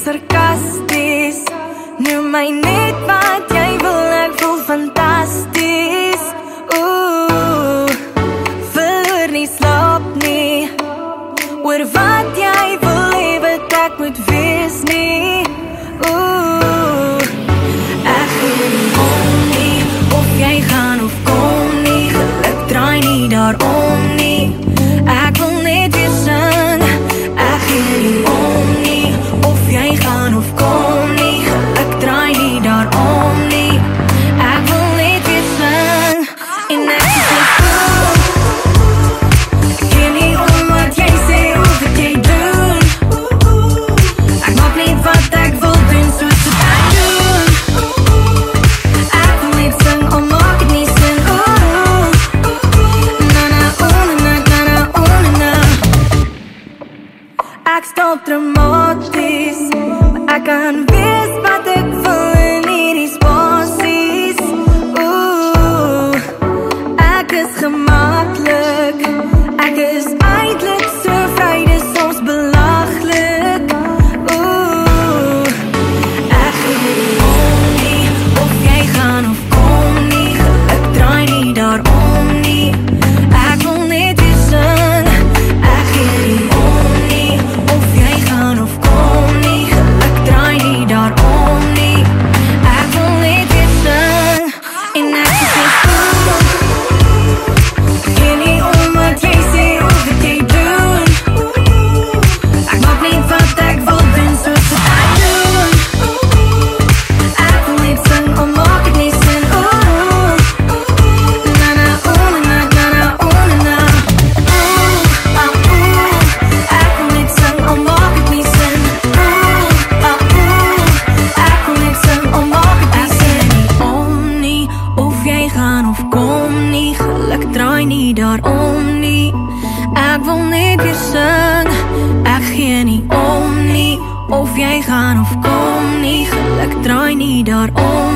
sarkasties. Noem my net wat jy wil, ek voel fantasties. Oeh, verloor nie, slaap nie. Oor wat jy wil hê wat ek moet wees nie. Oeh, ek gee nie om nie, of jy gaan of kom nie. Geluk draai nie daarom nie. Ek wil net weer sing. Ek gee nie om nie, of jy gaan of kom nie. Geluk draai nie daarom nie. Ek wil net weer sing. En ek is net cool. Ek gee nie om wat jy sê of wat jy doen. Ek maak net wat ek wil doen, soos wat ek doen. Ek wil net sing, al maak het nie sin. Ek stop dramaties, maar ek kan wees wat ek wil in hierdie spasies. Oeh, ek is gemaklik. Ek is eindelijk so vry, dis soms belaglik. Oeh, ek gee nie om nie, of jy gaan of kom nie. Geluk draai nie daarom nie. Ek wil net weer sing. Ek gee nie om nie, of jy gaan of kom nie. Geluk draai nie daarom nie. Ek wil net weer sing. En ek is net cool. Ek gee nie om wat jy sê of wat jy doen. Ek maak net wat ek wil doen, soos wat ek doen. Ek wil net sing, al maak het nie sin. Na na, na na, na. Ek wil net sing, al maak het nie sin. Ek wil net sing, al maak het nie sin. Ek gee nie om nie, of jy gaan of kom nie. Geluk draai nie daarom nie. Ek wil net weer sing. Ek gee nie om nie, of jy gaan of kom nie. Geluk draai nie daarom